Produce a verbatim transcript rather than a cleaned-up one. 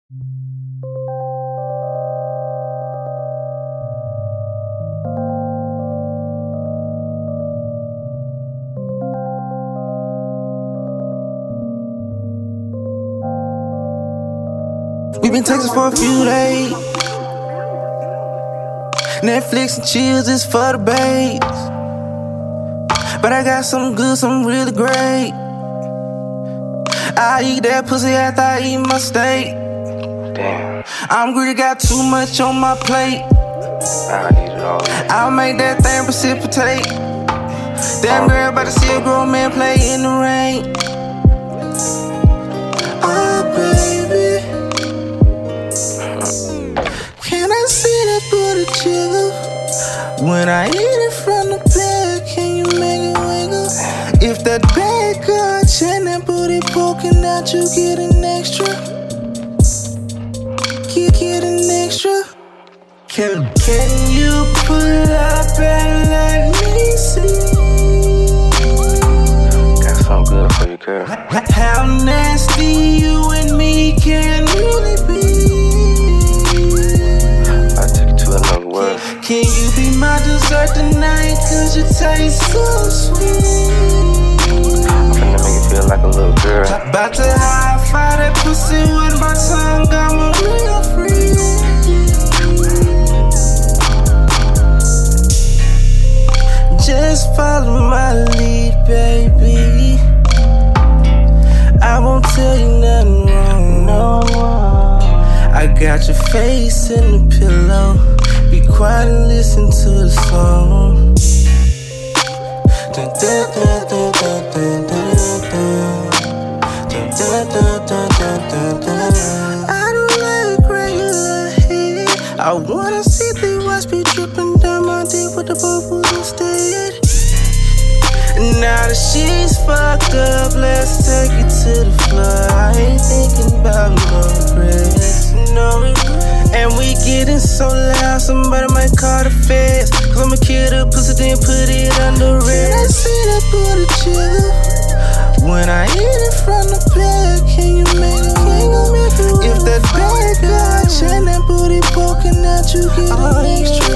We been texting for a few days. Netflix and chills is for the babes. But I got something good, something really great. I eat that pussy after I eat my steak. Damn, I'm greedy, got too much on my plate. I need it all. I'll make that thing precipitate. Damn girl, about to see a grown man play in the rain. Oh baby, can I see that booty jiggle? When I eat it from the back, can you make it wiggle? If that bad girl and that booty poking out, you get an extra. Get, get an extra. Can, can you pull it up and let me see? Got something good for you, girl. How nasty you and me can really be. I took it to another world. Can you be my dessert tonight? Cause you taste so sweet. I'm finna make it feel like a little girl. About to high five that pussy with my tongue. I'm a real freak. Just follow my lead, baby. I won't tell you nothing wrong, no. I got your face in the pillow. Be quiet and listen to the song. Dun, dun, dun, dun, dun, dun, dun, dun, dun, dun, dun, dun. I don't like regular head. I wanna see the watch be dripping down my dick with the bubbles instead. Now that she's fucked up, let's take it to the floor. I ain't thinking about no regrets, no regrets. And we getting so loud, somebody might call the feds. Cause I'ma kill the pussy, then put it under red. I see that booty jiggle. When I eat it from the back, can you make it wiggle? If that bad girl and that booty poking out, you get an extra.